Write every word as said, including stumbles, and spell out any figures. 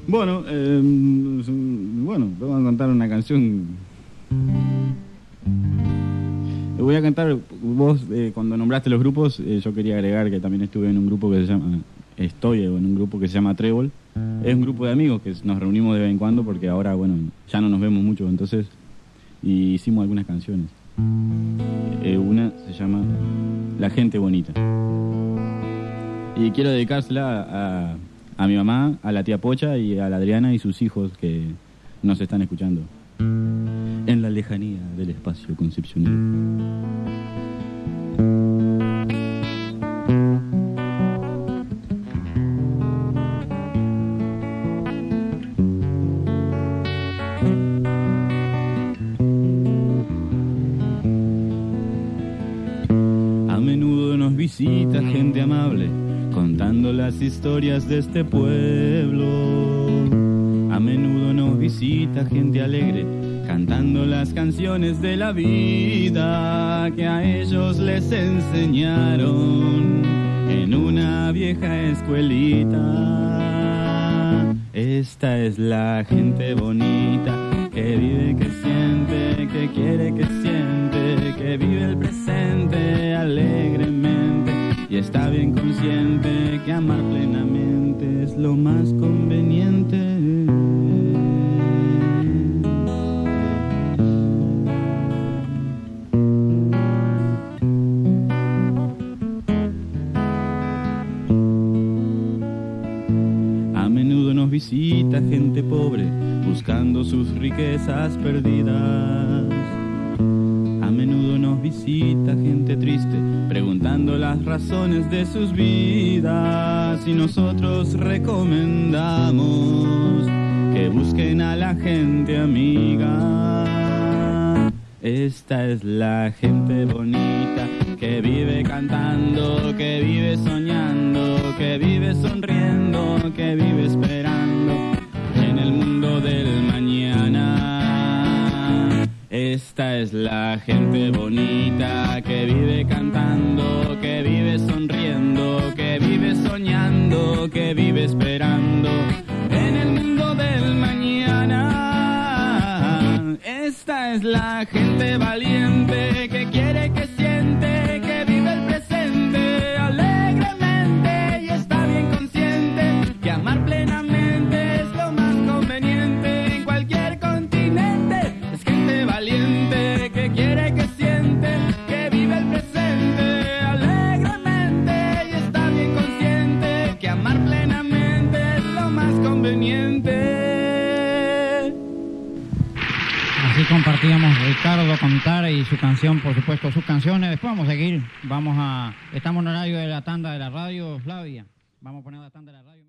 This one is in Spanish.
Bueno, eh, bueno, te voy a contar una canción. Voy a cantar, vos eh, cuando nombraste los grupos, eh, yo quería agregar que también estuve en un grupo que se llama, estoy en un grupo que se llama Trébol. Es un grupo de amigos que nos reunimos de vez en cuando porque ahora, bueno, ya no nos vemos mucho, entonces, y hicimos algunas canciones. Eh, una se llama La Gente Bonita. Y quiero dedicársela a, a mi mamá, a la tía Pocha y a la Adriana y sus hijos que nos están escuchando en la lejanía del espacio concepcional. A menudo nos visita gente amable contando las historias de este pueblo. A menudo nos visita gente alegre cantando las canciones de la vida que a ellos les enseñaron en una vieja escuelita. Esta es la gente bonita que vive, que siente, que quiere, que siente, que vive el presente alegremente y está bien consciente que amar plenamente es lo más conveniente. Visita gente pobre buscando sus riquezas perdidas. A menudo nos visita gente triste preguntando las razones de sus vidas y nosotros recomendamos que busquen a la gente amiga. Esta es la gente bonita que vive cantando, que vive soñando, que vive sonriendo, que vive esperando en el mundo del mañana. Esta es la gente bonita que vive cantando, que vive sonriendo, que vive soñando, que vive esperando en el mundo del mañana. Esta es la gente valiente que quiere, que siente, que vive el presente alegremente y está bien consciente que amar plenamente es lo más conveniente en cualquier continente. Es gente valiente que quiere, que siente, que vive el presente alegremente y está bien consciente que amar plenamente es lo más conveniente. Así compartíamos Ricardo Contar y su canción, por supuesto, sus canciones. Después vamos a seguir, vamos a... Estamos en horario de la tanda de la radio, Flavia. Vamos a poner la tanda de la radio.